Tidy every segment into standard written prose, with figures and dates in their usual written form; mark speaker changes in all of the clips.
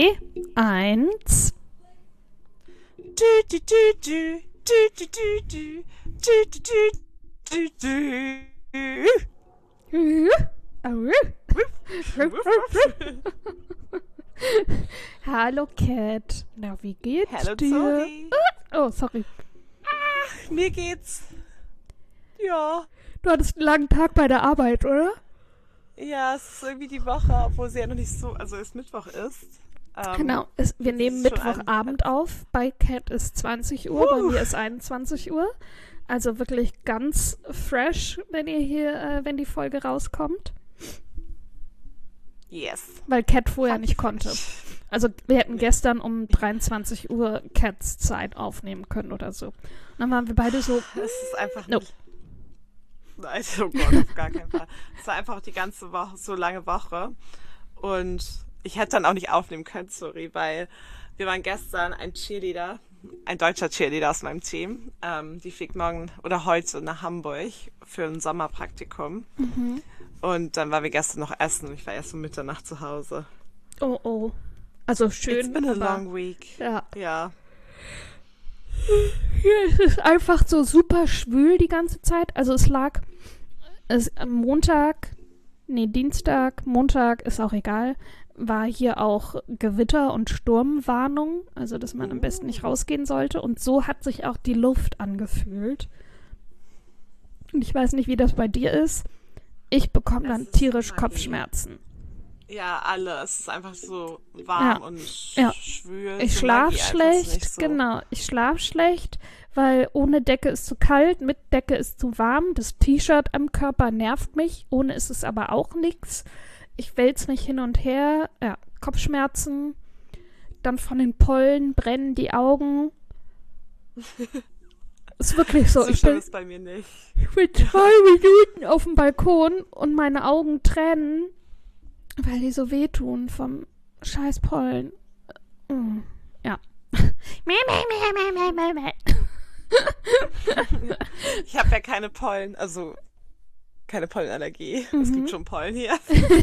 Speaker 1: 1. Hallo Cat. Na, wie geht's
Speaker 2: Hallo
Speaker 1: dir?
Speaker 2: Zoe.
Speaker 1: Oh, sorry.
Speaker 2: Mir geht's. Ja.
Speaker 1: Du hattest einen langen Tag bei der Arbeit, oder?
Speaker 2: Ja, es ist irgendwie die Woche, obwohl sie ja noch nicht so, also es Mittwoch ist.
Speaker 1: Genau, wir nehmen
Speaker 2: ist schon
Speaker 1: Mittwochabend auf. Bei Cat ist 20 Uhr, bei mir ist 21 Uhr. Also wirklich ganz fresh, wenn die Folge rauskommt.
Speaker 2: Yes.
Speaker 1: Weil Cat vorher nicht konnte. Also wir hätten gestern um 23 Uhr Cats Zeit aufnehmen können oder so. Und dann waren wir beide so...
Speaker 2: Es ist einfach
Speaker 1: Nope.
Speaker 2: nicht... Nein, oh Gott, auf gar keinen Fall. Es war einfach die ganze Woche, so lange Woche. Und ich hätte dann auch nicht aufnehmen können, sorry, weil wir waren gestern ein deutscher Cheerleader aus meinem Team. Die fliegt morgen oder heute nach Hamburg für ein Sommerpraktikum.
Speaker 1: Mhm.
Speaker 2: Und dann waren wir gestern noch essen und ich war erst um Mitternacht zu Hause.
Speaker 1: Oh, oh. Also schön.
Speaker 2: It's been a
Speaker 1: aber-
Speaker 2: long week.
Speaker 1: Ja.
Speaker 2: Ja.
Speaker 1: Hier ist es einfach so super schwül die ganze Zeit. Also es lag am Dienstag, Montag, ist auch egal, war hier auch Gewitter- und Sturmwarnung. Also dass man am besten nicht rausgehen sollte. Und so hat sich auch die Luft angefühlt. Und ich weiß nicht, wie das bei dir ist. Ich bekomme dann
Speaker 2: ist
Speaker 1: tierisch
Speaker 2: Magie.
Speaker 1: Kopfschmerzen.
Speaker 2: Ja, alle. Es ist einfach so warm
Speaker 1: Ja.
Speaker 2: und
Speaker 1: Ja.
Speaker 2: schwül.
Speaker 1: Ich
Speaker 2: So
Speaker 1: schlaf
Speaker 2: Magie einfach
Speaker 1: schlecht,
Speaker 2: nicht so.
Speaker 1: genau. Ich schlaf schlecht, weil ohne Decke ist zu kalt, mit Decke ist zu warm. Das T-Shirt am Körper nervt mich, ohne ist es aber auch nichts. Ich wälze mich hin und her, ja, Kopfschmerzen, dann von den Pollen brennen die Augen. Ist wirklich so.
Speaker 2: So
Speaker 1: Ich
Speaker 2: schlimm
Speaker 1: bin,
Speaker 2: ist bei mir nicht.
Speaker 1: ich bin 2 Minuten auf dem Balkon und meine Augen tränen, weil die so wehtun vom scheiß Pollen. Ja.
Speaker 2: Ich habe ja keine Pollen, also keine Pollenallergie. Es gibt schon Pollen hier.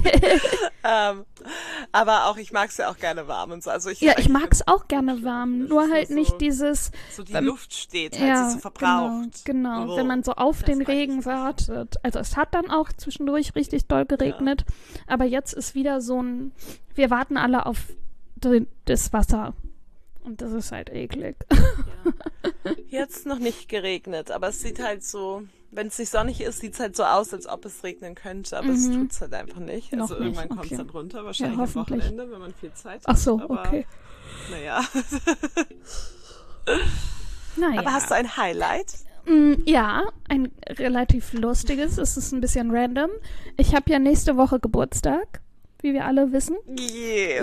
Speaker 2: Aber auch, ich mag es ja auch gerne warm und so. Also
Speaker 1: Ja, ich mag's auch gerne warm,
Speaker 2: Das
Speaker 1: nur
Speaker 2: ist
Speaker 1: halt
Speaker 2: nur
Speaker 1: nicht
Speaker 2: so-
Speaker 1: dieses,
Speaker 2: so die
Speaker 1: wenn-
Speaker 2: Luft steht, halt
Speaker 1: ja,
Speaker 2: sie so verbraucht.
Speaker 1: genau,
Speaker 2: Oh,
Speaker 1: wenn man so auf
Speaker 2: das
Speaker 1: den
Speaker 2: mag ich
Speaker 1: Regen
Speaker 2: nicht.
Speaker 1: wartet. Also es hat dann auch zwischendurch richtig doll geregnet, aber jetzt ist wieder so ein, wir warten alle auf das Wasser und das ist halt eklig.
Speaker 2: Ja. Jetzt noch nicht geregnet, aber es sieht halt so, wenn es nicht sonnig ist, sieht es halt so aus, als ob es regnen könnte, aber es tut es halt einfach nicht.
Speaker 1: Noch
Speaker 2: Also irgendwann
Speaker 1: nicht,
Speaker 2: kommt es
Speaker 1: okay.
Speaker 2: dann runter, wahrscheinlich am
Speaker 1: hoffentlich.
Speaker 2: Wochenende, wenn man viel Zeit hat.
Speaker 1: Ach so,
Speaker 2: aber,
Speaker 1: okay.
Speaker 2: Naja.
Speaker 1: Naja.
Speaker 2: Aber hast du ein Highlight?
Speaker 1: Ja, ein relativ lustiges, es ist ein bisschen random. Ich habe ja nächste Woche Geburtstag, wie wir alle wissen.
Speaker 2: Yeah.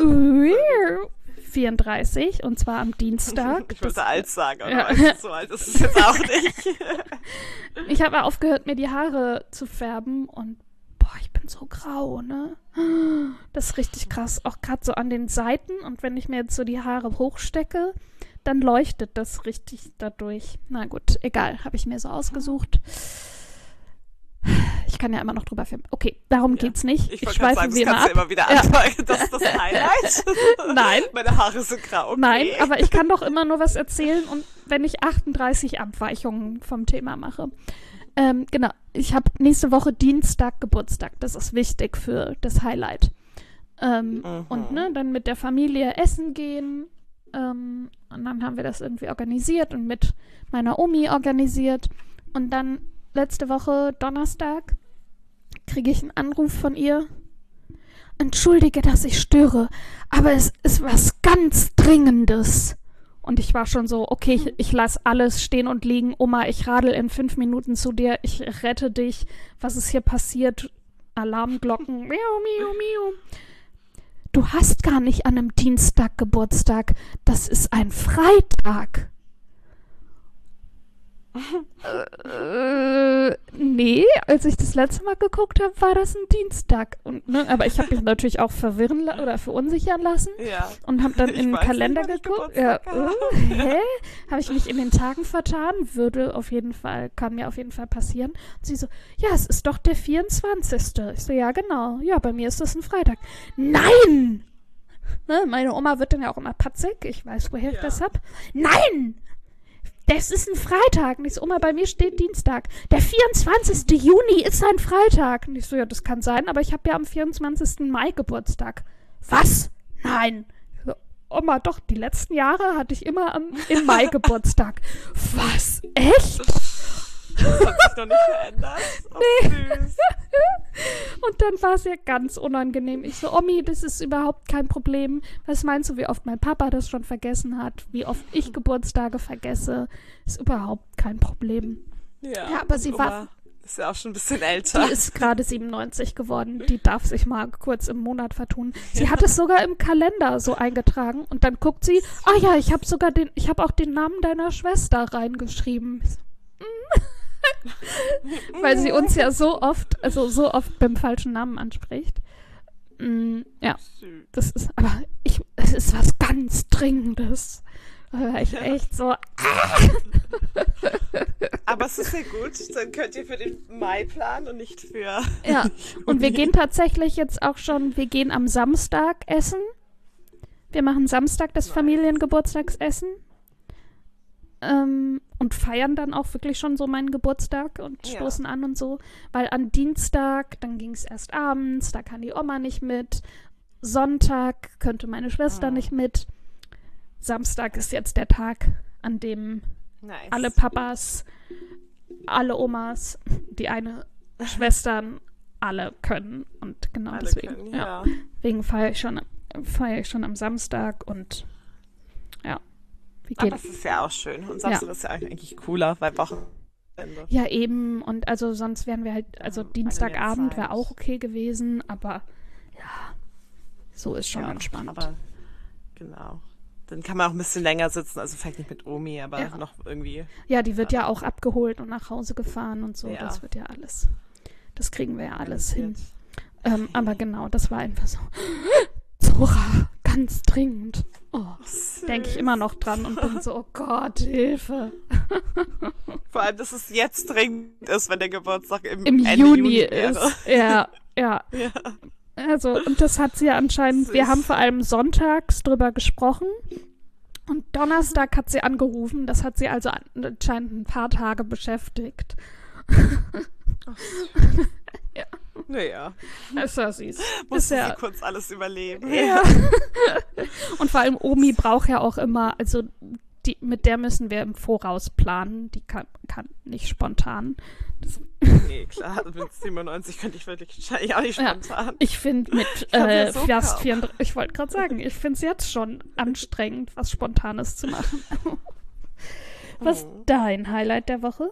Speaker 1: 34, und zwar am Dienstag.
Speaker 2: Ich wollte alt sagen, aber
Speaker 1: Ja.
Speaker 2: weißt du, so alt ist es jetzt auch nicht.
Speaker 1: Ich habe aufgehört, mir die Haare zu färben und boah, ich bin so grau, ne? Das ist richtig krass, auch gerade so an den Seiten, und wenn ich mir jetzt so die Haare hochstecke, dann leuchtet das richtig dadurch. Na gut, egal, habe ich mir so ausgesucht. Ich kann ja immer noch drüber filmen. Okay, darum geht's nicht.
Speaker 2: Ich wollte gerade sagen, das kannst du immer wieder
Speaker 1: Ja.
Speaker 2: anfangen. Das ist das Highlight.
Speaker 1: Nein.
Speaker 2: Meine Haare sind grau. Okay.
Speaker 1: Nein, aber ich kann doch immer nur was erzählen, und wenn ich 38 Abweichungen vom Thema mache. Genau, ich habe nächste Woche Dienstag Geburtstag. Das ist wichtig für das Highlight. Und dann mit der Familie essen gehen. Und dann haben wir das irgendwie organisiert und mit meiner Omi organisiert. Und dann letzte Woche Donnerstag kriege ich einen Anruf von ihr. Entschuldige, dass ich störe, aber es ist was ganz Dringendes. Und ich war schon so, okay, ich lasse alles stehen und liegen. Oma, ich radel in 5 Minuten zu dir. Ich rette dich. Was ist hier passiert? Alarmglocken. Miau, miau, miau. Du hast gar nicht an einem Dienstag Geburtstag. Das ist ein Freitag. Nee, als ich das letzte Mal geguckt habe, war das ein Dienstag. Und, ne, aber ich habe mich natürlich auch oder verunsichern lassen
Speaker 2: Ja.
Speaker 1: und habe dann
Speaker 2: Ich
Speaker 1: in den
Speaker 2: weiß
Speaker 1: Kalender
Speaker 2: nicht, wann ich
Speaker 1: geguckt. Ja,
Speaker 2: Geburtstag habe.
Speaker 1: hä? Habe ich mich in den Tagen vertan? Kann mir auf jeden Fall passieren. Und sie so, ja, es ist doch der 24. Ich so, ja, genau. Ja, bei mir ist das ein Freitag. Nein! Ne? Meine Oma wird dann ja auch immer patzig. Ich weiß, woher ich
Speaker 2: Ja.
Speaker 1: das hab. Nein! Das ist ein Freitag. Und ich so, Oma, bei mir steht Dienstag. Der 24. Juni ist ein Freitag. Und ich so, ja, das kann sein, aber ich habe ja am 24. Mai Geburtstag. Was? Nein. Ich so, Oma, doch, die letzten Jahre hatte ich immer im Mai Geburtstag. Was? Echt?
Speaker 2: Das hat sich noch nicht verändert. Oh, süß.
Speaker 1: Und dann war es ja ganz unangenehm. Ich so, Omi, das ist überhaupt kein Problem. Was meinst du, wie oft mein Papa das schon vergessen hat? Wie oft ich Geburtstage vergesse? Ist überhaupt kein Problem. Ja, aber sie
Speaker 2: Oma
Speaker 1: war...
Speaker 2: ist ja auch schon ein bisschen älter.
Speaker 1: Die ist gerade 97 geworden. Die darf sich mal kurz im Monat vertun. Sie hat es sogar im Kalender so eingetragen. Und dann guckt sie, ah ja, ich habe auch den Namen deiner Schwester reingeschrieben. Ich so, weil sie uns ja so oft beim falschen Namen anspricht. Ja,
Speaker 2: Süß.
Speaker 1: das ist, aber es ist was ganz Dringendes. Da war ich echt so,
Speaker 2: Aber es ist ja gut, dann könnt ihr für den Mai planen und nicht für...
Speaker 1: ja. Und wir gehen tatsächlich jetzt auch schon, wir gehen am Samstag essen. Wir machen Samstag das Familiengeburtstagsessen. Und feiern dann auch wirklich schon so meinen Geburtstag und stoßen an und so. Weil an Dienstag, dann ging es erst abends, da kann die Oma nicht mit. Sonntag könnte meine Schwester nicht mit. Samstag ist jetzt der Tag, an dem alle Papas, alle Omas, die eine Schwestern, alle können. Und genau
Speaker 2: Alle
Speaker 1: deswegen,
Speaker 2: können,
Speaker 1: deswegen feiere ich schon am Samstag und ja.
Speaker 2: Aber das ist ja auch schön. Und Samstag ist ja eigentlich cooler, weil Wochenende.
Speaker 1: Ja, eben. Und also sonst wären wir halt, also Dienstagabend wäre auch okay gewesen, aber ja, so ist schon entspannt.
Speaker 2: Aber genau. Dann kann man auch ein bisschen länger sitzen, also vielleicht nicht mit Omi, aber noch irgendwie.
Speaker 1: Ja, die wird ja auch abgeholt und nach Hause gefahren und so. Ja. Das wird ja alles, das kriegen wir ja alles hin. Aber genau, das war einfach so, Zora, ganz dringend. Oh, denke ich immer noch dran und bin so, oh Gott, Hilfe.
Speaker 2: Vor allem, dass es jetzt dringend ist, wenn der Geburtstag im
Speaker 1: Ende Juni ist.
Speaker 2: Wäre.
Speaker 1: Ja. Also, und das hat sie ja anscheinend, wir haben vor allem sonntags drüber gesprochen und Donnerstag hat sie angerufen. Das hat sie also anscheinend ein paar Tage beschäftigt.
Speaker 2: Ja. Naja.
Speaker 1: Das war süß.
Speaker 2: Musste sie kurz alles überleben.
Speaker 1: Ja. Und vor allem Omi braucht ja auch immer, also mit der müssen wir im Voraus planen. Die kann nicht spontan.
Speaker 2: Nee, klar, mit 97 könnte ich wirklich wahrscheinlich auch nicht spontan.
Speaker 1: Ja, ich finde mit fast 34, ich wollte gerade sagen, ich finde es jetzt schon anstrengend, was Spontanes zu machen. Was ist dein Highlight der Woche?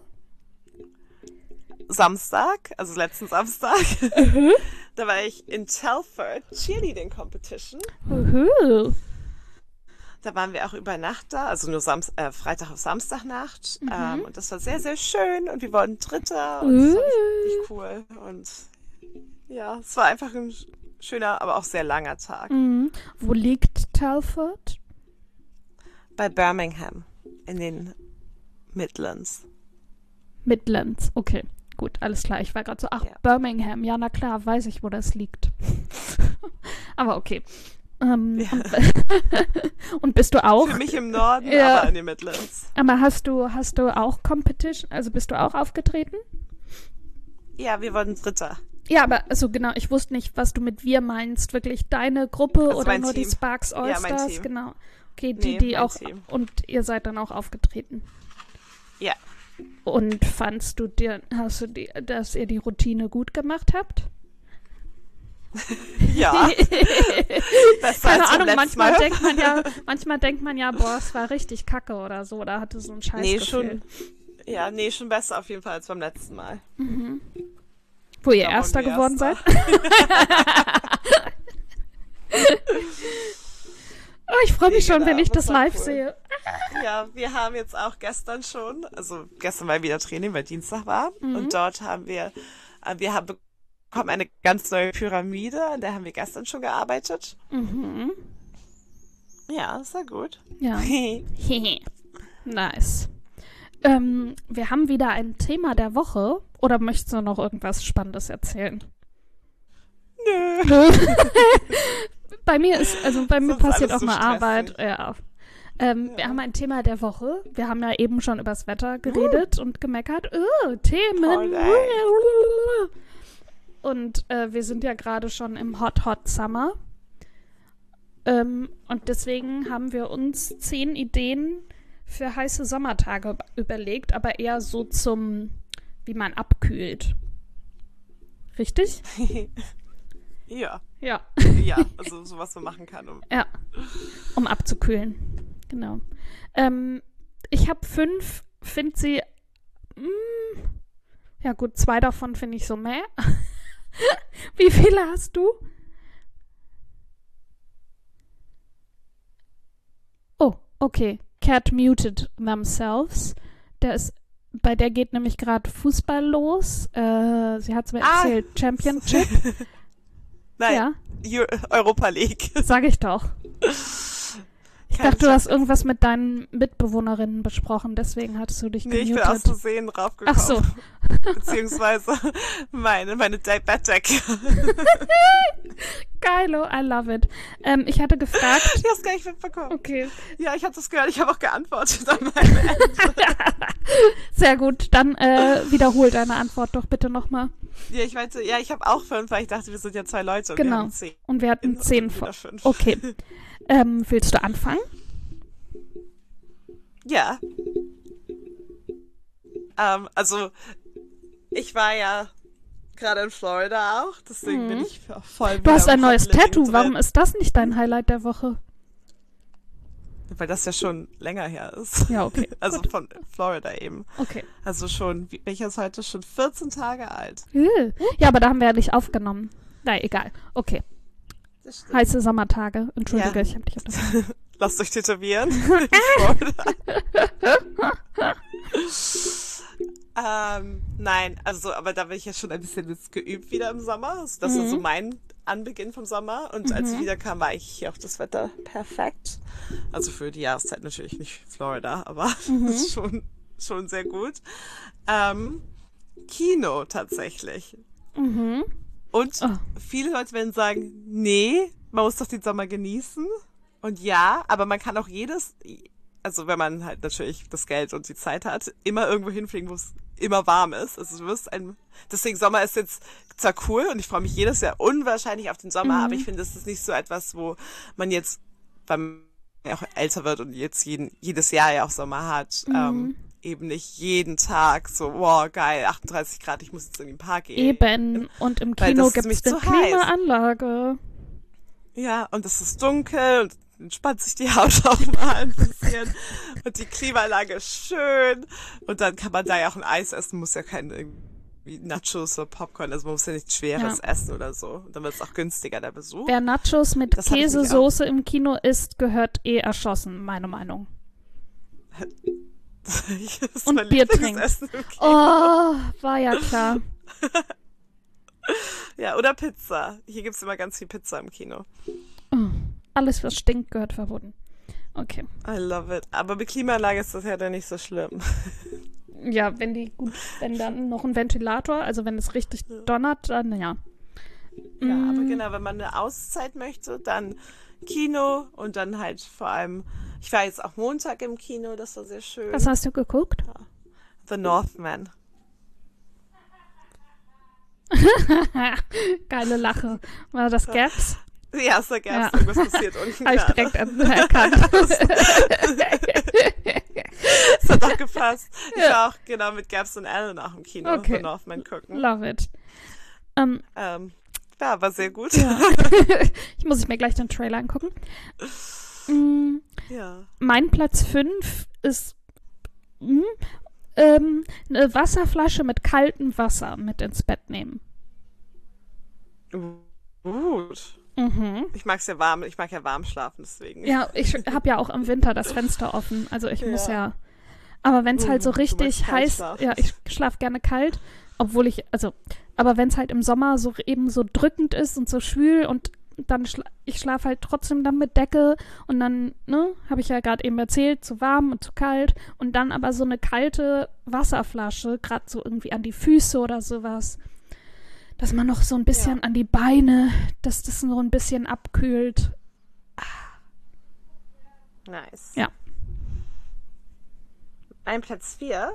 Speaker 2: Samstag, also letzten Samstag, da war ich in Telford Cheerleading Competition. Da waren wir auch über Nacht da, also nur Freitag auf Samstagnacht. Und das war sehr, sehr schön und wir wurden Dritter und das war richtig cool. Und ja, es war einfach ein schöner, aber auch sehr langer Tag.
Speaker 1: Wo liegt Telford?
Speaker 2: Bei Birmingham in den Midlands.
Speaker 1: Midlands, okay. Gut, alles klar. Ich war gerade so, Birmingham. Ja, na klar, weiß ich, wo das liegt. Aber okay. Und bist du auch?
Speaker 2: Für mich im Norden, aber in den Midlands.
Speaker 1: Aber hast du auch Competition? Also bist du auch aufgetreten?
Speaker 2: Ja, wir wurden Dritter.
Speaker 1: Ja, aber also genau, ich wusste nicht, was du mit wir meinst. Wirklich deine Gruppe also oder nur Team. Die Sparks All-Stars? Ja, mein Team. Genau. Okay, die auch. Team. Und ihr seid dann auch aufgetreten.
Speaker 2: Ja.
Speaker 1: Und fandst du dass ihr die Routine gut gemacht habt?
Speaker 2: Ja.
Speaker 1: Keine Ahnung, manchmal denkt man ja, boah, es war richtig kacke oder so, oder hatte so ein Scheißgefühl.
Speaker 2: Schon besser auf jeden Fall als beim letzten Mal.
Speaker 1: Wo ihr Erster geworden seid? Oh, ich freue mich schon, wenn ich das live sehe.
Speaker 2: Ja, wir haben jetzt auch gestern war wieder Training, weil Dienstag war. Und dort haben wir bekommen eine ganz neue Pyramide, an der haben wir gestern schon gearbeitet. Ja, das war gut.
Speaker 1: Ja. Nice. Wir haben wieder ein Thema der Woche. Oder möchtest du noch irgendwas Spannendes erzählen?
Speaker 2: Nö.
Speaker 1: Bei mir
Speaker 2: Sonst
Speaker 1: passiert
Speaker 2: alles
Speaker 1: auch
Speaker 2: so
Speaker 1: mal
Speaker 2: stressig.
Speaker 1: Arbeit. Ja. Wir haben ein Thema der Woche. Wir haben ja eben schon übers Wetter geredet und gemeckert. Themen.
Speaker 2: Holiday.
Speaker 1: Und wir sind ja gerade schon im Hot, Hot Summer. Und deswegen haben wir uns 10 Ideen für heiße Sommertage überlegt, aber eher so wie man abkühlt. Richtig?
Speaker 2: Ja.
Speaker 1: Ja.
Speaker 2: Ja, also so was man machen kann.
Speaker 1: Ja, um abzukühlen. Genau. Ich habe 5, finde sie. Ja, gut, 2 davon finde ich so meh. Wie viele hast du? Oh, okay. Cat muted themselves. Bei der geht nämlich gerade Fußball los. Sie hat es mir erzählt. Championship.
Speaker 2: Nein,
Speaker 1: Ja,
Speaker 2: Europa League.
Speaker 1: sag ich doch. Ich
Speaker 2: Kein
Speaker 1: dachte, du hast
Speaker 2: Champions.
Speaker 1: irgendwas mit deinen Mitbewohnerinnen besprochen, deswegen hattest du dich
Speaker 2: Nee, ich bin aus
Speaker 1: gemutet.
Speaker 2: Versehen draufgekommen.
Speaker 1: Ach so.
Speaker 2: Beziehungsweise meine Bettdecke.
Speaker 1: Geilo, I love it. Ich hatte gefragt.
Speaker 2: Ich hab's gar nicht mitbekommen.
Speaker 1: Okay,
Speaker 2: Ja, ich habe das gehört. Ich habe auch geantwortet an meine
Speaker 1: sehr gut. Dann wiederhol deine Antwort doch bitte nochmal.
Speaker 2: Ja, ich meinte, ja, ich habe auch 5, weil ich dachte, wir sind ja 2 Leute und wir
Speaker 1: Genau.
Speaker 2: haben 10.
Speaker 1: Und wir hatten 10
Speaker 2: von
Speaker 1: vor.
Speaker 2: 5.
Speaker 1: Okay. Willst du anfangen?
Speaker 2: Ja. Also, ich war ja gerade in Florida auch, deswegen bin ich voll
Speaker 1: Du hast
Speaker 2: wieder
Speaker 1: ein
Speaker 2: im
Speaker 1: neues
Speaker 2: Hot Living
Speaker 1: Tattoo.
Speaker 2: drin.
Speaker 1: Warum ist das nicht dein Highlight der Woche?
Speaker 2: Weil das ja schon länger her ist.
Speaker 1: Ja, okay.
Speaker 2: Also
Speaker 1: Gut.
Speaker 2: von Florida eben.
Speaker 1: Okay.
Speaker 2: Also schon, welcher ist heute? Schon 14 Tage alt.
Speaker 1: Ja, aber da haben wir ja nicht aufgenommen. Na, egal. Okay.
Speaker 2: Das stimmt.
Speaker 1: Heiße Sommertage. Entschuldige,
Speaker 2: Ja.
Speaker 1: ich habe dich unterbrochen.
Speaker 2: Lasst euch tätowieren in Florida. Nein, also, aber da bin ich ja schon ein bisschen jetzt geübt wieder im Sommer. Also, das ist so mein Anbeginn vom Sommer. Und als ich wiederkam, war eigentlich hier auch das Wetter perfekt. Also für die Jahreszeit natürlich nicht Florida, aber das ist schon sehr gut. Kino tatsächlich. Und viele Leute werden sagen, nee, man muss doch den Sommer genießen. Und ja, aber man kann auch also wenn man halt natürlich das Geld und die Zeit hat, immer irgendwo hinfliegen, wo es immer warm ist. Also deswegen Sommer ist jetzt zwar cool und ich freue mich jedes Jahr unwahrscheinlich auf den Sommer, aber ich finde, das ist nicht so etwas, wo man jetzt, weil man ja auch älter wird und jetzt jedes Jahr ja auch Sommer hat, eben nicht jeden Tag so, wow, geil, 38 Grad, ich muss jetzt in den Park gehen.
Speaker 1: Eben. Und im
Speaker 2: Weil
Speaker 1: Kino
Speaker 2: das ist
Speaker 1: gibt es
Speaker 2: nämlich
Speaker 1: eine
Speaker 2: zu heiß.
Speaker 1: Klimaanlage.
Speaker 2: Ja, und es ist dunkel und entspannt sich die Haut auch mal ein bisschen. Und die Klimaanlage ist schön. Und dann kann man da ja auch ein Eis essen, muss ja kein irgendwie Nachos oder Popcorn, also man muss ja nichts Schweres essen oder so. Und dann wird es auch günstiger, der Besuch.
Speaker 1: Wer Nachos mit
Speaker 2: Das hatte ich nämlich
Speaker 1: Käsesoße im Kino isst, gehört erschossen, meine Meinung.
Speaker 2: Das ist
Speaker 1: Und
Speaker 2: mein
Speaker 1: Bier
Speaker 2: Lieblingsessen im Kino.
Speaker 1: Oh, war ja klar.
Speaker 2: Ja, oder Pizza. Hier gibt's immer ganz viel Pizza im Kino.
Speaker 1: Alles, was stinkt, gehört verboten. Okay.
Speaker 2: I love it. Aber mit Klimaanlage ist das ja dann nicht so schlimm.
Speaker 1: Ja, wenn dann noch ein Ventilator, also wenn es richtig donnert, dann ja.
Speaker 2: Ja, aber genau, wenn man eine Auszeit möchte, dann Kino und dann halt vor allem, ich war jetzt auch Montag im Kino, das war sehr schön.
Speaker 1: Was hast du geguckt?
Speaker 2: The Northman.
Speaker 1: Geile Lache. War das Gaps?
Speaker 2: Ja, ist da
Speaker 1: Ja.
Speaker 2: gab's irgendwas passiert unten.
Speaker 1: Habe ich
Speaker 2: Ja,
Speaker 1: direkt erkannt.
Speaker 2: das hat doch gepasst. Ich war auch genau mit Gabs und Alan auch im Kino
Speaker 1: Okay.
Speaker 2: The Northman gucken.
Speaker 1: Love it.
Speaker 2: Ja, war sehr gut.
Speaker 1: Ja. Ich muss mir gleich den Trailer angucken.
Speaker 2: Ja.
Speaker 1: Mein Platz 5 ist eine Wasserflasche mit kaltem Wasser mit ins Bett nehmen.
Speaker 2: Gut. Ich mag ja warm schlafen, deswegen.
Speaker 1: Ja, ich habe ja auch im Winter das Fenster offen. Also ich muss ja. Aber wenn es halt so
Speaker 2: Du
Speaker 1: richtig
Speaker 2: magst kalt
Speaker 1: heiß,
Speaker 2: schlafen.
Speaker 1: ja, ich schlafe gerne kalt, aber wenn es halt im Sommer so eben so drückend ist und so schwül und dann ich schlafe halt trotzdem dann mit Decke und dann, habe ich ja gerade eben erzählt, zu warm und zu kalt und dann aber so eine kalte Wasserflasche, gerade so irgendwie an die Füße oder sowas. dass man noch so ein bisschen an die Beine, dass das so ein bisschen abkühlt.
Speaker 2: Nice.
Speaker 1: Ja.
Speaker 2: Mein Platz 4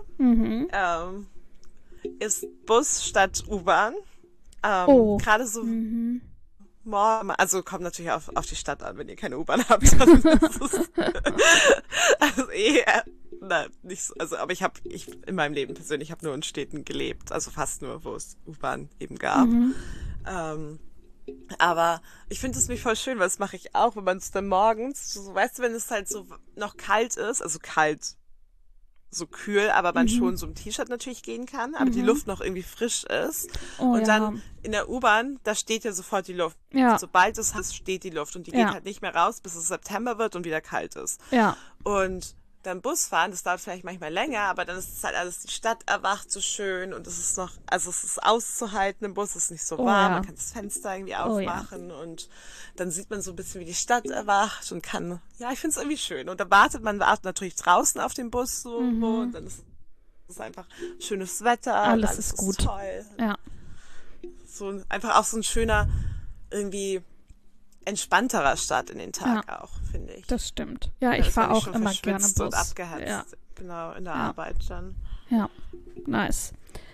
Speaker 2: ist Bus statt U-Bahn. Gerade so morgen, also kommt natürlich auf die Stadt an, wenn ihr keine U-Bahn habt. Dann ist es also nicht so, also, aber ich in meinem Leben persönlich habe nur in Städten gelebt, also fast nur, wo es U-Bahn eben gab. Aber ich finde es mich voll schön, weil das mache ich auch, wenn man es dann morgens, so, weißt du, wenn es halt so noch kalt ist, also kalt, so kühl, aber man schon so im T-Shirt natürlich gehen kann, aber die Luft noch irgendwie frisch ist. Und dann in der U-Bahn, da steht ja sofort die Luft.
Speaker 1: Ja.
Speaker 2: Sobald es ist, steht die Luft und die geht halt nicht mehr raus, bis es September wird und wieder kalt ist.
Speaker 1: Ja.
Speaker 2: Und dann Bus fahren, das dauert vielleicht manchmal länger, aber dann ist es halt alles, die Stadt erwacht so schön und es ist noch, also es ist auszuhalten im Bus, es ist nicht so warm, man kann das Fenster irgendwie aufmachen und dann sieht man so ein bisschen, wie die Stadt erwacht und kann, ja, ich finde es irgendwie schön. Und da wartet natürlich draußen auf den Bus so und dann ist es einfach schönes Wetter,
Speaker 1: alles ist gut.
Speaker 2: Toll.
Speaker 1: Ja.
Speaker 2: So einfach auch so ein schöner, irgendwie entspannterer Start in den Tag auch, finde ich.
Speaker 1: Das stimmt. Ja, ich fahre auch immer gerne Bus.
Speaker 2: Und abgehetzt, genau, in der Arbeit dann.
Speaker 1: Ja, nice.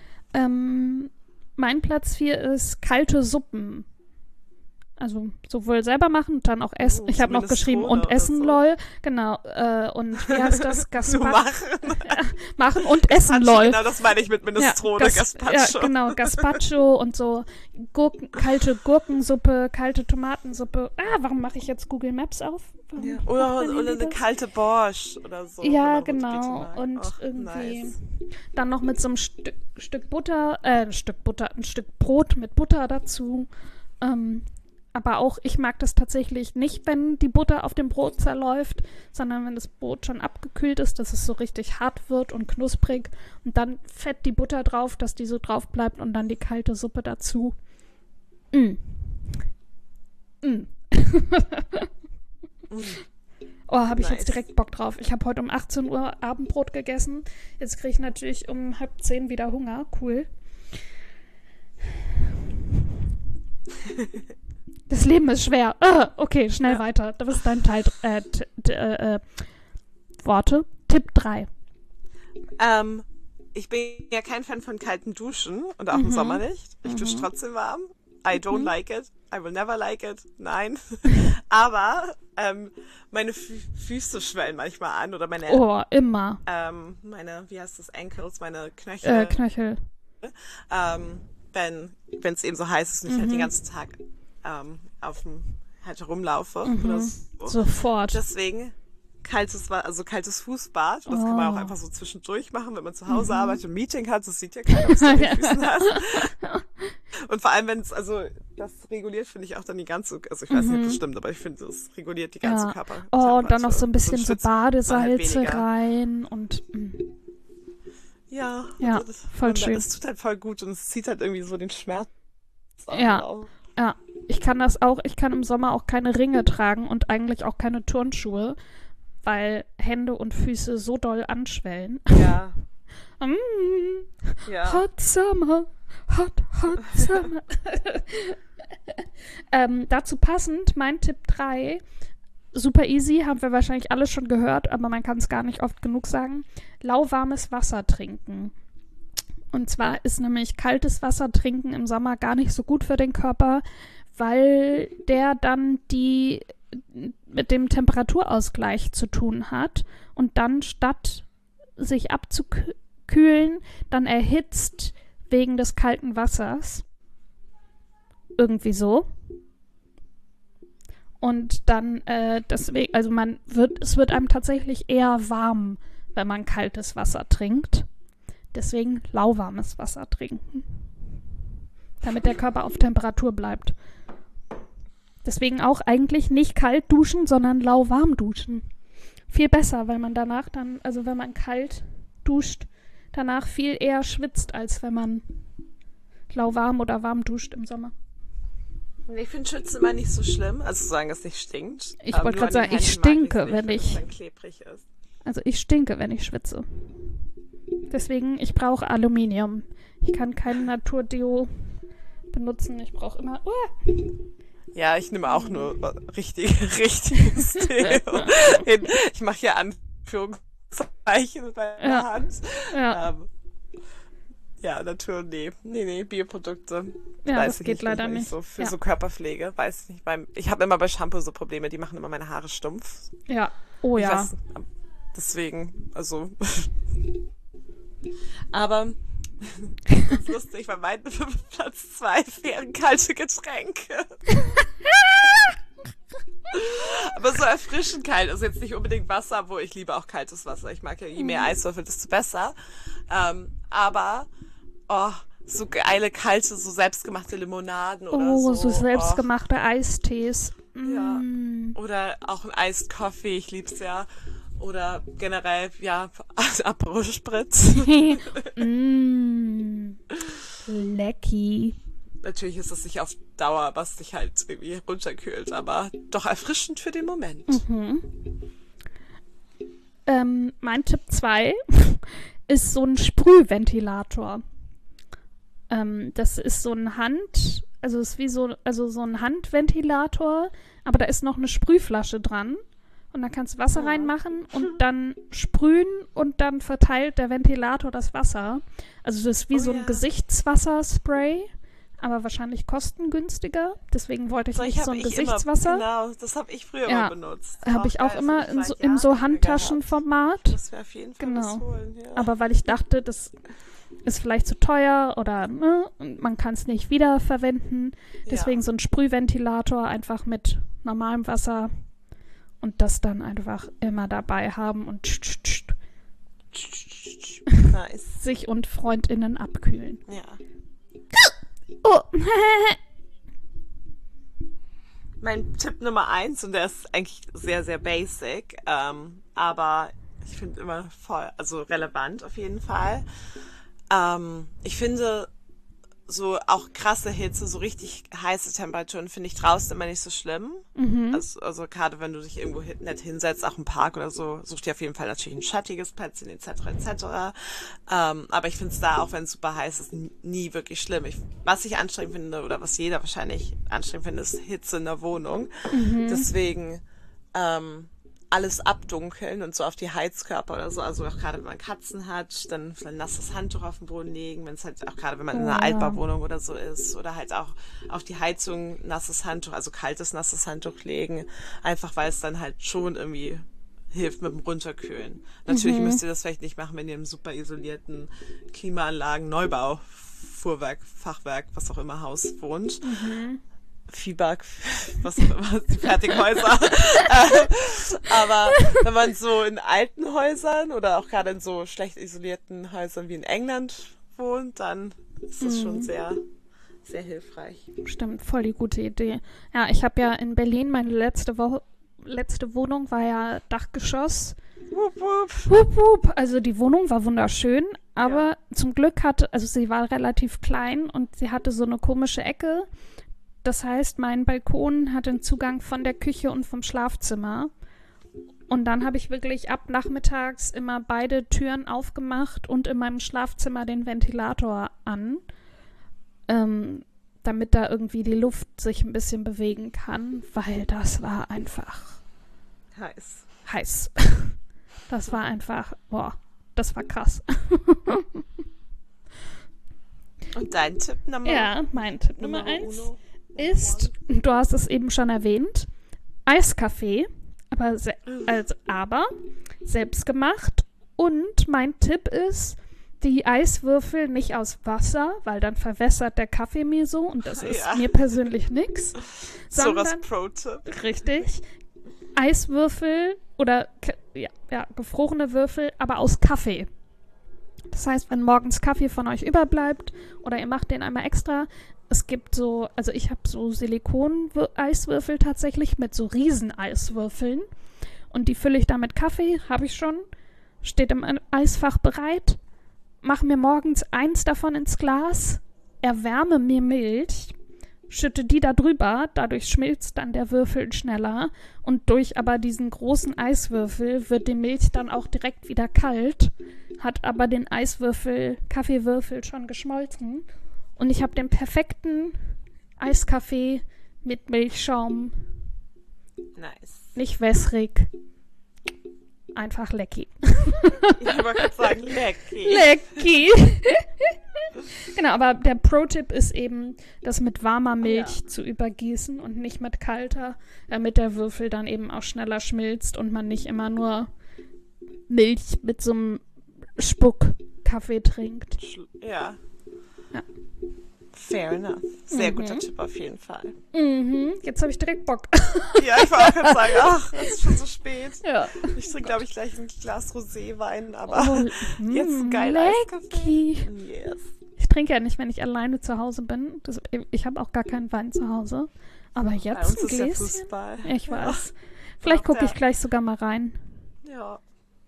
Speaker 1: Mein Platz 4 ist kalte Suppen. Also sowohl selber machen, dann auch essen. Ich habe noch geschrieben und essen, so. Lol. Genau. Und wie heißt das? Machen und essen, lol.
Speaker 2: Genau, das meine ich mit Minestrone, Gazpacho.
Speaker 1: Ja, genau, Gazpacho und so kalte Gurkensuppe, kalte Tomatensuppe. Warum mache ich jetzt Google Maps auf?
Speaker 2: Ja. Oder eine kalte Borscht oder so.
Speaker 1: Ja, genau. Und irgendwie nice. Dann noch mit so einem Stück ein Stück Brot mit Butter dazu. Aber auch, ich mag das tatsächlich nicht, wenn die Butter auf dem Brot zerläuft, sondern wenn das Brot schon abgekühlt ist, dass es so richtig hart wird und knusprig und dann fett die Butter drauf, dass die so drauf bleibt und dann die kalte Suppe dazu. Habe ich jetzt direkt Bock drauf. Ich habe heute um 18 Uhr Abendbrot gegessen. Jetzt kriege ich natürlich um 9:30 wieder Hunger. Cool. Das Leben ist schwer. Okay, schnell weiter. Das ist dein Teil. Worte. Tipp 3.
Speaker 2: Ich bin ja kein Fan von kalten Duschen und auch im Sommer nicht. Ich dusche trotzdem warm. I don't like it. I will never like it. Nein. Aber meine Füße schwellen manchmal an oder meine...
Speaker 1: Oh, immer.
Speaker 2: Wie heißt das? Ankles, meine Knöchel.
Speaker 1: Knöchel.
Speaker 2: Wenn es eben so heiß ist und ich halt den ganzen Tag auf dem halt rumlaufe oder so.
Speaker 1: Sofort.
Speaker 2: Deswegen kaltes Fußbad. Und das kann man auch einfach so zwischendurch machen, wenn man zu Hause arbeitet und ein Meeting hat. Das sieht ja keiner, was du an den Füßen hast. Und vor allem, wenn es, also das reguliert, finde ich auch dann die ganze, also ich weiß nicht, ob das stimmt, aber ich finde, das reguliert die ganze Körper.
Speaker 1: Und dann noch so ein bisschen so Badesalze halt rein und
Speaker 2: ja,
Speaker 1: voll schön.
Speaker 2: Es tut halt voll gut und es zieht halt irgendwie so den Schmerz
Speaker 1: auf. Ja, ich kann im Sommer auch keine Ringe tragen und eigentlich auch keine Turnschuhe, weil Hände und Füße so doll anschwellen.
Speaker 2: Ja.
Speaker 1: Hot Summer, hot Summer. Dazu passend, mein Tipp 3, super easy, haben wir wahrscheinlich alle schon gehört, aber man kann es gar nicht oft genug sagen, lauwarmes Wasser trinken. Und zwar ist nämlich kaltes Wasser trinken im Sommer gar nicht so gut für den Körper, weil der dann mit dem Temperaturausgleich zu tun hat und dann statt sich abzukühlen, dann erhitzt wegen des kalten Wassers. Irgendwie so. Und dann deswegen, also es wird einem tatsächlich eher warm, wenn man kaltes Wasser trinkt. Deswegen lauwarmes Wasser trinken. Damit der Körper auf Temperatur bleibt. Deswegen auch eigentlich nicht kalt duschen, sondern lauwarm duschen. Viel besser, weil man danach dann, also wenn man kalt duscht, danach viel eher schwitzt, als wenn man lauwarm oder warm duscht im Sommer.
Speaker 2: Ich finde Schwitzen immer nicht so schlimm, also zu sagen, dass es nicht stinkt.
Speaker 1: Ich wollte gerade sagen, ich stinke, wenn
Speaker 2: es dann klebrig ist.
Speaker 1: Also ich stinke, wenn ich schwitze. Deswegen, ich brauche Aluminium. Ich kann kein Naturdeo benutzen. Ich brauche immer...
Speaker 2: Ja, ich nehme auch nur richtiges Deo. Ich mache hier Anführungszeichen mit meiner Hand.
Speaker 1: Ja.
Speaker 2: Ja, Natur, nee, Bioprodukte.
Speaker 1: Ja,
Speaker 2: weiß
Speaker 1: das
Speaker 2: ich
Speaker 1: geht leider
Speaker 2: nicht.
Speaker 1: nicht.
Speaker 2: So für so Körperpflege, weiß ich nicht. Ich habe immer bei Shampoo so Probleme, die machen immer meine Haare stumpf.
Speaker 1: Ja, oh ja.
Speaker 2: Weiß, deswegen, also. Aber das ist lustig, weil mein Platz 2 wären kalte Getränke. Aber so erfrischend kalt, also jetzt nicht unbedingt Wasser, wo ich liebe auch kaltes Wasser. Ich mag ja, je mehr Eiswürfel, desto besser. Aber, so geile, kalte, so selbstgemachte Limonaden oder so.
Speaker 1: Oh, so selbstgemachte Eistees.
Speaker 2: Ja. Oder auch ein Iced Coffee, ich lieb's ja. Oder generell, ja, Aperol Spritz.
Speaker 1: Lecky.
Speaker 2: Natürlich ist das nicht auf Dauer, was dich halt irgendwie runterkühlt, aber doch erfrischend für den Moment.
Speaker 1: Mein Tipp 2 ist so ein Sprühventilator. Das ist so ein ist wie so ein Handventilator, aber da ist noch eine Sprühflasche dran. Und dann kannst du Wasser reinmachen und dann sprühen und dann verteilt der Ventilator das Wasser. Also das ist wie so ein Gesichtswasserspray, aber wahrscheinlich kostengünstiger. Deswegen wollte ich nicht so ein Gesichtswasser.
Speaker 2: Genau, das habe ich früher immer benutzt.
Speaker 1: Habe ich auch immer in so Handtaschenformat.
Speaker 2: Das wäre auf jeden Fall was holen, ja.
Speaker 1: Aber weil ich dachte, das ist vielleicht zu teuer oder man kann es nicht wiederverwenden. Deswegen so ein Sprühventilator einfach mit normalem Wasser. Und das dann einfach immer dabei haben und
Speaker 2: nice.
Speaker 1: Sich und FreundInnen abkühlen.
Speaker 2: Ja.
Speaker 1: Oh.
Speaker 2: Mein Tipp Nummer 1, und der ist eigentlich sehr, sehr basic, aber ich finde immer also relevant auf jeden Fall. Ich finde so auch krasse Hitze, so richtig heiße Temperaturen finde ich draußen immer nicht so schlimm. Also gerade wenn du dich irgendwo nett hinsetzt, auch im Park oder so, such dir auf jeden Fall natürlich ein schattiges Plätzchen etc. Aber ich finde es da, auch wenn es super heiß ist, nie wirklich schlimm. Was ich anstrengend finde oder was jeder wahrscheinlich anstrengend findet, ist Hitze in der Wohnung. Deswegen alles abdunkeln und so auf die Heizkörper oder so, also auch gerade wenn man Katzen hat, dann ein nasses Handtuch auf den Boden legen, wenn es halt auch gerade wenn man in einer Altbauwohnung oder so ist, oder halt auch auf die Heizung nasses Handtuch, also kaltes nasses Handtuch legen, einfach weil es dann halt schon irgendwie hilft mit dem Runterkühlen. Natürlich müsst ihr das vielleicht nicht machen, wenn ihr im super isolierten Klimaanlagen, Neubau, Fuhrwerk, Fachwerk, was auch immer Haus wohnt. Viehberg, was auch immer, die fertigen Häuser. Aber wenn man so in alten Häusern oder auch gerade in so schlecht isolierten Häusern wie in England wohnt, dann ist das schon sehr, sehr hilfreich.
Speaker 1: Stimmt, voll die gute Idee. Ja, ich habe ja in Berlin, meine letzte Wohnung war ja Dachgeschoss.
Speaker 2: Wupp, wupp.
Speaker 1: Wupp, wupp. Also die Wohnung war wunderschön, aber zum Glück also sie war relativ klein und sie hatte so eine komische Ecke. Das heißt, mein Balkon hat den Zugang von der Küche und vom Schlafzimmer. Und dann habe ich wirklich ab nachmittags immer beide Türen aufgemacht und in meinem Schlafzimmer den Ventilator an, damit da irgendwie die Luft sich ein bisschen bewegen kann, weil das war einfach heiß. Das war einfach, das war krass.
Speaker 2: Und dein Tipp Nummer?
Speaker 1: Ja, mein Tipp Nummer 1 ist, du hast es eben schon erwähnt, Eiskaffee, aber selbst gemacht. Und mein Tipp ist, die Eiswürfel nicht aus Wasser, weil dann verwässert der Kaffee mir so und das ist mir persönlich nix.
Speaker 2: So was Pro-Tipp.
Speaker 1: Richtig. Eiswürfel oder gefrorene Würfel, aber aus Kaffee. Das heißt, wenn morgens Kaffee von euch überbleibt oder ihr macht den einmal extra, es gibt also ich habe so Silikon-Eiswürfel tatsächlich mit so Riesen-Eiswürfeln und die fülle ich da mit Kaffee, habe ich schon, steht im Eisfach bereit, mache mir morgens eins davon ins Glas, erwärme mir Milch, schütte die da drüber, dadurch schmilzt dann der Würfel schneller und durch aber diesen großen Eiswürfel wird die Milch dann auch direkt wieder kalt, hat aber den Kaffeewürfel schon geschmolzen Und ich habe den perfekten Eiskaffee mit Milchschaum.
Speaker 2: Nice.
Speaker 1: Nicht wässrig. Einfach lecki.
Speaker 2: Ich wollte gerade sagen, lecki.
Speaker 1: Lecki. Genau, aber der Pro-Tipp ist eben, das mit warmer Milch zu übergießen und nicht mit kalter, damit der Würfel dann eben auch schneller schmilzt und man nicht immer nur Milch mit so einem Spuckkaffee trinkt.
Speaker 2: Ja.
Speaker 1: Ja.
Speaker 2: Fair enough. Sehr guter Tipp auf jeden Fall.
Speaker 1: Jetzt habe ich direkt Bock.
Speaker 2: Ja, ich wollte auch gerade sagen, ach, es ist schon so spät.
Speaker 1: Ja.
Speaker 2: Ich trinke, glaube ich, gleich ein Glas Roséwein, aber jetzt ein geiler
Speaker 1: Lecki.
Speaker 2: Eiskaffee. Yes.
Speaker 1: Ich trinke ja nicht, wenn ich alleine zu Hause bin. Ich habe auch gar keinen Wein zu Hause. Aber
Speaker 2: Bei
Speaker 1: jetzt
Speaker 2: uns
Speaker 1: ein
Speaker 2: ist ja
Speaker 1: Gläschen.
Speaker 2: Fußball.
Speaker 1: Ich weiß. Vielleicht gucke ich gleich sogar mal rein.
Speaker 2: Ja.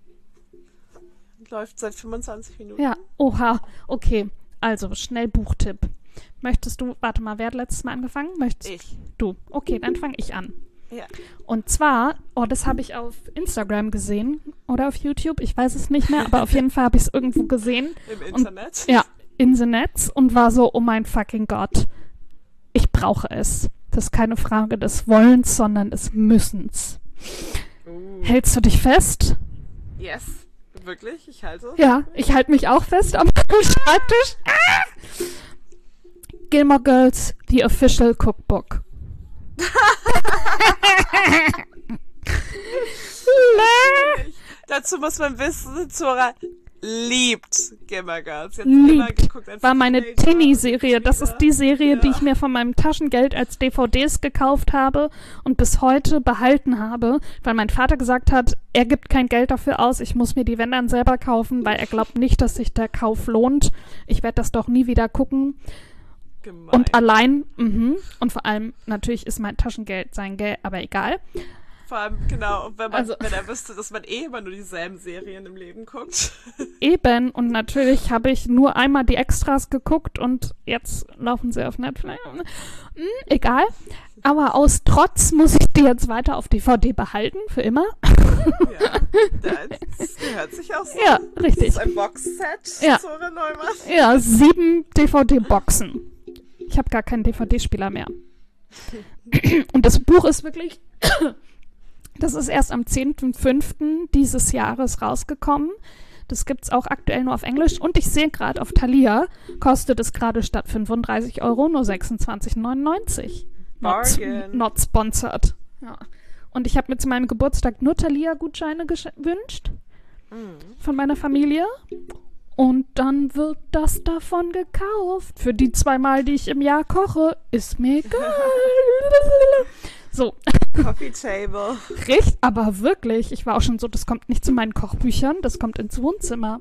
Speaker 2: Läuft seit 25 Minuten.
Speaker 1: Ja, oha. Okay, also schnell Buchtipp. Möchtest du, warte mal, wer hat letztes Mal angefangen? Möchtest
Speaker 2: Ich.
Speaker 1: du? Okay, dann fange ich an.
Speaker 2: Ja.
Speaker 1: Und zwar, das habe ich auf Instagram gesehen oder auf YouTube, ich weiß es nicht mehr, aber auf jeden Fall habe ich es irgendwo gesehen.
Speaker 2: Im Internet?
Speaker 1: Ja, in the Netz und war so, oh mein fucking Gott, ich brauche es. Das ist keine Frage des Wollens, sondern des Müssens. Hältst du dich fest?
Speaker 2: Yes. Wirklich? Ich halte?
Speaker 1: Ja, ich halte mich auch fest am Schreibtisch. Gilmore Girls, The Official Cookbook.
Speaker 2: Dazu muss man wissen, Zora liebt Gilmore Girls. Jetzt
Speaker 1: Liebt.
Speaker 2: immer geguckt, als
Speaker 1: War meine
Speaker 2: Teenager.
Speaker 1: Teenie-Serie. Das ist die Serie, die
Speaker 2: Ja.
Speaker 1: ich mir von meinem Taschengeld als DVDs gekauft habe und bis heute behalten habe, weil mein Vater gesagt hat, er gibt kein Geld dafür aus, ich muss mir die wenn dann selber kaufen, weil er glaubt nicht, dass sich der Kauf lohnt. Ich werde das doch nie wieder gucken.
Speaker 2: Gemein.
Speaker 1: Und allein, und vor allem, natürlich ist mein Taschengeld sein Geld, aber egal.
Speaker 2: Vor allem, genau, wenn
Speaker 1: Also-
Speaker 2: er wüsste, dass man immer nur dieselben Serien im Leben guckt.
Speaker 1: Eben, und natürlich habe ich nur einmal die Extras geguckt und jetzt laufen sie auf Netflix. Egal. Aber aus Trotz muss ich die jetzt weiter auf DVD behalten, für immer.
Speaker 2: Ja, das gehört sich auch so.
Speaker 1: Ja,
Speaker 2: Das
Speaker 1: richtig.
Speaker 2: ist ein Boxset,
Speaker 1: Ja.
Speaker 2: Zora Neumann.
Speaker 1: Ja, 7 DVD-Boxen. Ich habe gar keinen DVD-Spieler mehr. Und das Buch ist wirklich, das ist erst am 10.05. dieses Jahres rausgekommen. Das gibt's auch aktuell nur auf Englisch. Und ich sehe gerade auf Thalia, kostet es gerade statt 35 Euro nur 26,99.
Speaker 2: Bargain.
Speaker 1: Not sponsored. Ja. Und ich habe mir zu meinem Geburtstag nur Thalia-Gutscheine gewünscht. Von meiner Familie. Und dann wird das davon gekauft. Für die 2 Mal, die ich im Jahr koche, ist mir egal. So,
Speaker 2: Coffee Table.
Speaker 1: richtig, aber wirklich, ich war auch schon so, das kommt nicht zu meinen Kochbüchern, das kommt ins Wohnzimmer.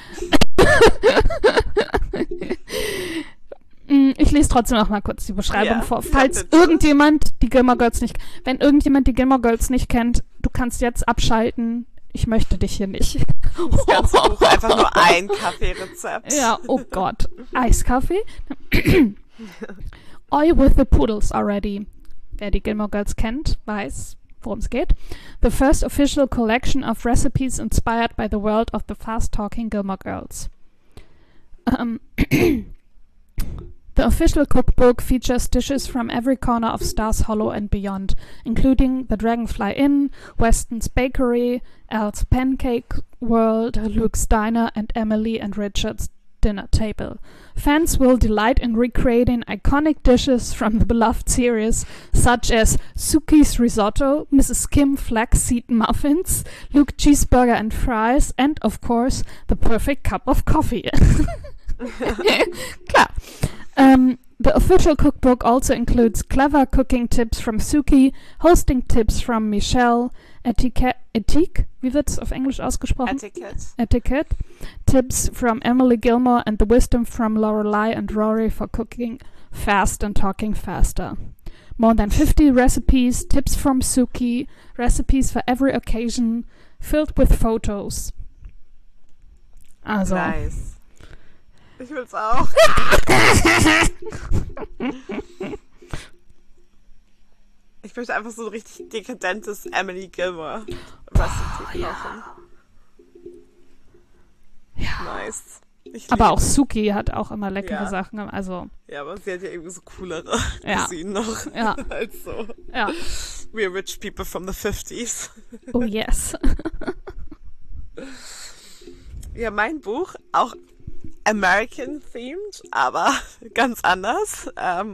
Speaker 1: Ich lese trotzdem noch mal kurz die Beschreibung
Speaker 2: Ja,
Speaker 1: vor.
Speaker 2: ja,
Speaker 1: Falls
Speaker 2: bitte.
Speaker 1: irgendjemand die Gilmore Girls nicht, wenn irgendjemand die Gilmore Girls nicht kennt, du kannst jetzt abschalten. Ich möchte dich hier nicht.
Speaker 2: Das ganze Buch einfach nur ein Kaffeerezept.
Speaker 1: Ja, oh Gott. Eiskaffee? Oi with the Poodles already. Wer die Gilmore Girls kennt, weiß, worum es geht. The first official collection of recipes inspired by the world of the fast-talking Gilmore Girls. The official cookbook features dishes from every corner of Stars Hollow and beyond, including the Dragonfly Inn, Weston's Bakery, Al's Pancake World, Luke's Diner, and Emily and Richard's dinner table. Fans will delight in recreating iconic dishes from the beloved series, such as Suki's Risotto, Mrs. Kim Flaxseed Muffins, Luke Cheeseburger and Fries, and, of course, the perfect cup of coffee. Klar. The official cookbook also includes clever cooking tips from Suki, hosting tips from Michelle, Etiquette, wie wird es auf Englisch ausgesprochen? Etiquette, tips from Emily Gilmore and the wisdom from Lorelai and Rory for cooking fast and talking faster. More than 50 recipes, tips from Suki, recipes for every occasion, filled with photos. Also.
Speaker 2: Nice. Ich will's auch. Ich möchte einfach so ein richtig dekadentes Emily Gilmore Recipe kochen.
Speaker 1: Ja.
Speaker 2: Nice.
Speaker 1: Aber auch Suki hat auch immer leckere
Speaker 2: Ja.
Speaker 1: Sachen. Also,
Speaker 2: Ja, aber sie hat ja irgendwie so coolere
Speaker 1: Ja.
Speaker 2: Cousinen noch.
Speaker 1: Ja.
Speaker 2: Als so.
Speaker 1: ja.
Speaker 2: We're rich people from the 50s.
Speaker 1: Oh yes.
Speaker 2: Ja, mein Buch, auch American-themed, aber ganz anders.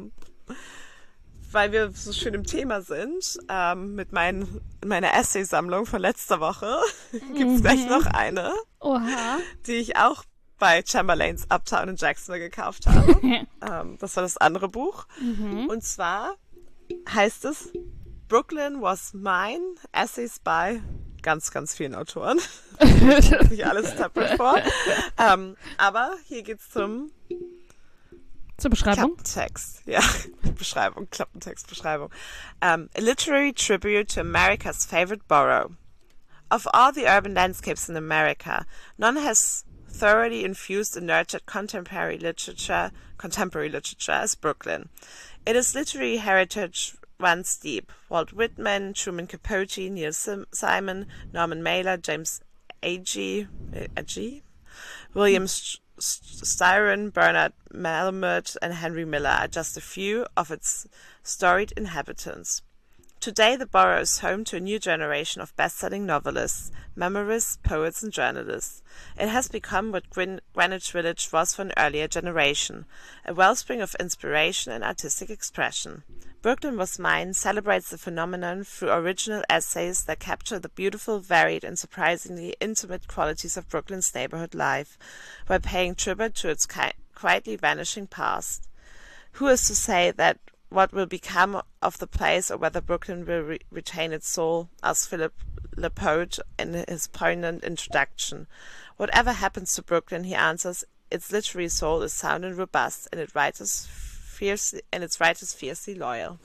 Speaker 2: Weil wir so schön im Thema sind, mit meiner Essay-Sammlung von letzter Woche gibt's gleich noch eine,
Speaker 1: Oha.
Speaker 2: die ich auch bei Chamberlain's Uptown in Jacksonville gekauft habe. Das war das andere Buch. Und zwar heißt es Brooklyn Was Mine, Essays by ganz, ganz vielen Autoren. Nicht alles separate vor. Aber hier geht's zum
Speaker 1: Zur Beschreibung.
Speaker 2: Klappentext. Ja, Beschreibung, Klappentext, Beschreibung. A literary tribute to America's favorite borough. Of all the urban landscapes in America, none has thoroughly infused and nurtured contemporary literature as Brooklyn. It is literary heritage runs deep. Walt Whitman, Truman Capote, Neil Simon, Norman Mailer, James Agee, William Styron, Bernard Malamud, and Henry Miller are just a few of its storied inhabitants. Today, the borough is home to a new generation of best-selling novelists, memoirists, poets, and journalists. It has become what Greenwich Village was for an earlier generation, a wellspring of inspiration and artistic expression. Brooklyn Was Mine celebrates the phenomenon through original essays that capture the beautiful, varied, and surprisingly intimate qualities of Brooklyn's neighborhood life, while paying tribute to its quietly vanishing past. Who is to say that what will become of the place, or whether Brooklyn will retain its soul, asked Philip LePote in his poignant introduction. Whatever happens to Brooklyn, he answers, its literary soul is sound and robust, and its writers fiercely loyal.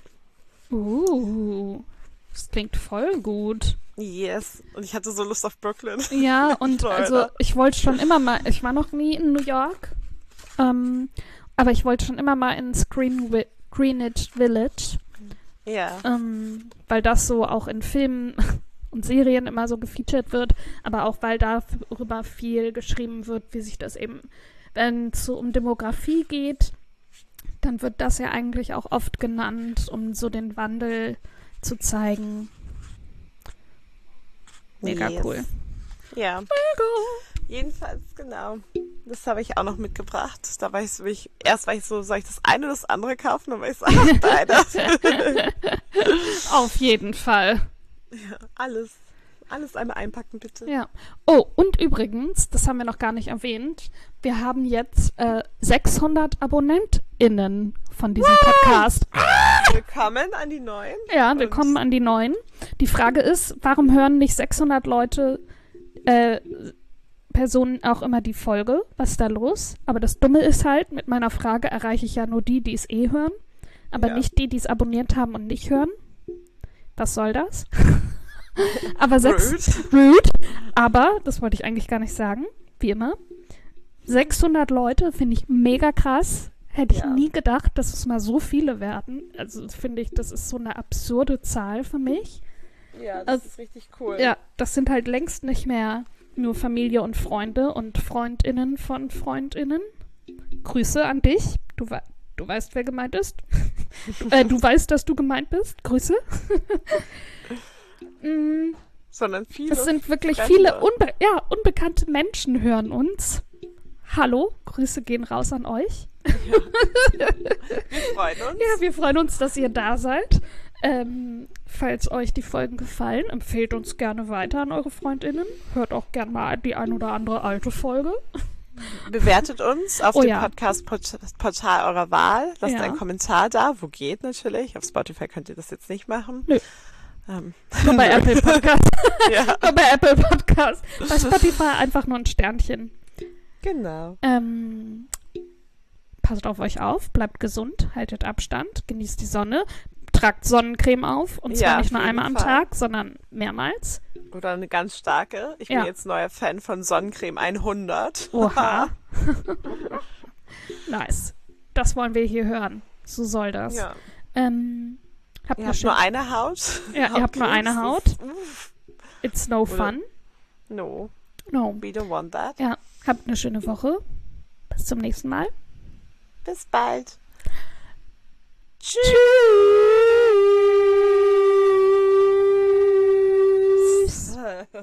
Speaker 1: Das klingt voll gut.
Speaker 2: Yes. Und ich hatte so Lust auf Brooklyn.
Speaker 1: Ja, und
Speaker 2: Toll,
Speaker 1: also
Speaker 2: ne?
Speaker 1: ich wollte schon immer mal, ich war noch nie in New York, aber ich wollte schon immer mal ins Greenwich Village,
Speaker 2: Ja.
Speaker 1: weil das so auch in Filmen und Serien immer so gefeatured wird, aber auch weil darüber viel geschrieben wird, wie sich das eben, wenn es so um Demografie geht, dann wird das ja eigentlich auch oft genannt, um so den Wandel zu zeigen. Mega
Speaker 2: Yes.
Speaker 1: cool.
Speaker 2: Ja.
Speaker 1: Mega.
Speaker 2: Jedenfalls, genau. Das habe ich auch noch mitgebracht. Da war erst war ich so, soll ich das eine oder das andere kaufen? Dann war ich so, beides.
Speaker 1: Auf jeden Fall.
Speaker 2: Ja, alles einmal einpacken, bitte.
Speaker 1: Ja. Oh, und übrigens, das haben wir noch gar nicht erwähnt, wir haben jetzt 600 AbonnentInnen von diesem Podcast.
Speaker 2: Willkommen an die Neuen.
Speaker 1: Ja, willkommen an die Neuen. Die Frage ist, warum hören nicht 600 Leute, Personen auch immer die Folge? Was ist da los? Aber das Dumme ist halt, mit meiner Frage erreiche ich ja nur die es hören, aber
Speaker 2: Ja.
Speaker 1: nicht die es abonniert haben und nicht hören. Was soll das? Aber Rude. Aber, das wollte ich eigentlich gar nicht sagen, wie immer. 600 Leute finde ich mega krass. Hätte ich
Speaker 2: Ja.
Speaker 1: nie gedacht, dass es mal so viele werden. Also finde ich, das ist so eine absurde Zahl für mich.
Speaker 2: Ja,
Speaker 1: Also-
Speaker 2: ist richtig cool.
Speaker 1: Ja, das sind halt längst nicht mehr nur Familie und Freunde und FreundInnen von FreundInnen. Grüße an dich. Du weißt, wer gemeint ist. Du weißt, dass du gemeint bist. Grüße.
Speaker 2: Sondern viele.
Speaker 1: Es sind wirklich
Speaker 2: Fremde.
Speaker 1: viele unbekannte Menschen hören uns. Hallo, Grüße gehen raus an euch.
Speaker 2: Wir freuen uns.
Speaker 1: Ja, wir freuen uns, dass ihr da seid. Falls euch die Folgen gefallen, empfehlt uns gerne weiter an eure FreundInnen. Hört auch gerne mal die ein oder andere alte Folge.
Speaker 2: Bewertet uns auf
Speaker 1: Oh
Speaker 2: dem
Speaker 1: ja.
Speaker 2: Podcast-Portal eurer Wahl. Lasst
Speaker 1: Ja.
Speaker 2: einen Kommentar da, wo geht natürlich. Auf Spotify könnt ihr das jetzt nicht machen.
Speaker 1: Nö.
Speaker 2: Ähm,
Speaker 1: Nur bei Apple Podcast.
Speaker 2: ja,
Speaker 1: Nur bei Apple Podcast. Bei Spotify einfach nur ein Sternchen.
Speaker 2: genau.
Speaker 1: Passt auf euch auf, bleibt gesund, haltet Abstand, genießt die Sonne, tragt Sonnencreme auf. Und zwar
Speaker 2: Ja,
Speaker 1: nicht nur
Speaker 2: auf jeden
Speaker 1: einmal am
Speaker 2: Fall.
Speaker 1: Tag, sondern mehrmals.
Speaker 2: Oder eine ganz starke. Ich bin
Speaker 1: Ja.
Speaker 2: jetzt neuer Fan von Sonnencreme 100.
Speaker 1: Oha. Nice. Das wollen wir hier hören. So soll das.
Speaker 2: Ja.
Speaker 1: Habt
Speaker 2: Ihr
Speaker 1: eine
Speaker 2: habt nur
Speaker 1: schöne-
Speaker 2: eine Haut.
Speaker 1: Ja, ihr habt nur eine Haut.
Speaker 2: Uff.
Speaker 1: It's no
Speaker 2: Oder-
Speaker 1: fun.
Speaker 2: No,
Speaker 1: No.
Speaker 2: we don't want that.
Speaker 1: Ja, habt eine schöne Woche. Bis zum nächsten Mal.
Speaker 2: Bis bald.
Speaker 1: Tschüss.